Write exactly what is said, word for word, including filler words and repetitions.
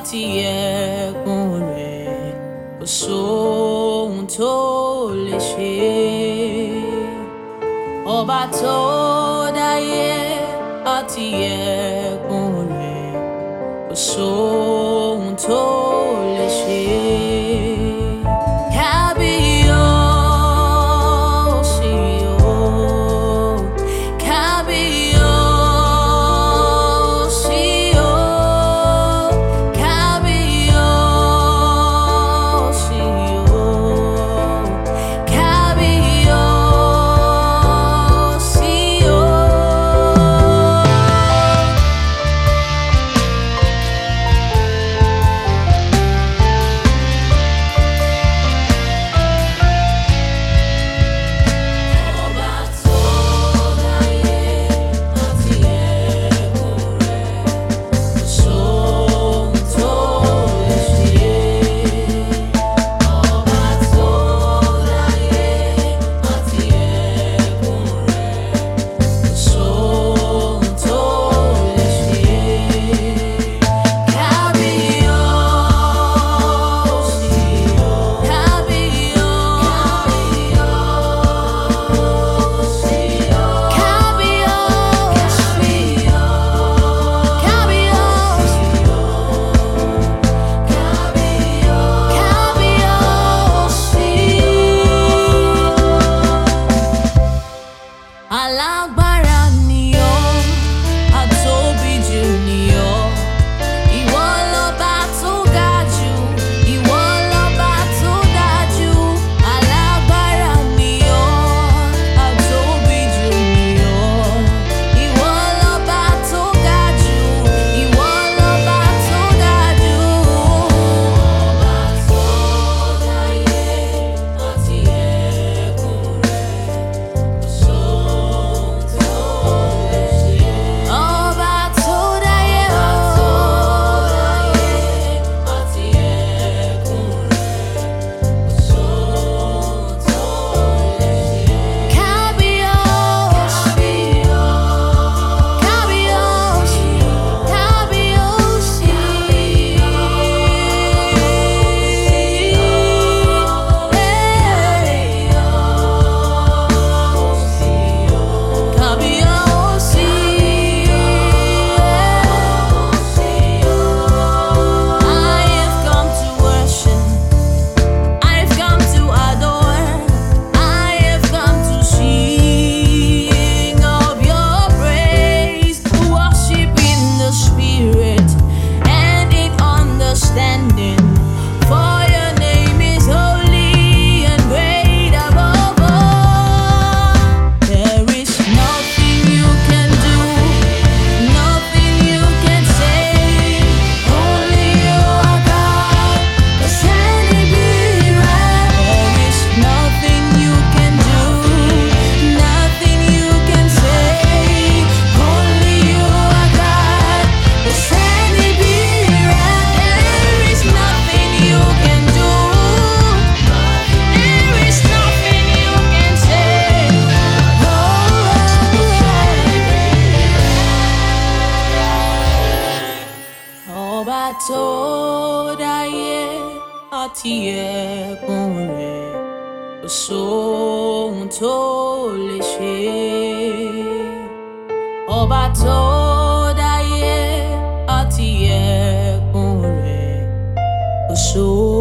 àti ẹ̀kún rẹ̀ kò sóhun tó lè ṣe. Ọba tó dáyé àti ẹ̀kún rẹ̀ kò sóhun tó lè ṣe. Alágbára ni ọ́, àtóbi jù ni ọ́, ìwọ lọ́ba tó ga jù, ìwọ lọ́ba tó dájú. Alágbára ni ọ́, àtóbi jù ni ọ́, ìwọ lọ́ba tó ga jù, ìwọ lọ́ba tó dájú. Ọba tó dáyé àti ẹ̀kún rẹ̀ kò sóhun Ọba tó dáyé àti ẹ̀kún rẹ̀ kò sóhun tó lè ṣe. Ọba tó dáyé àti ẹ̀kún rẹ̀ kò sóhun.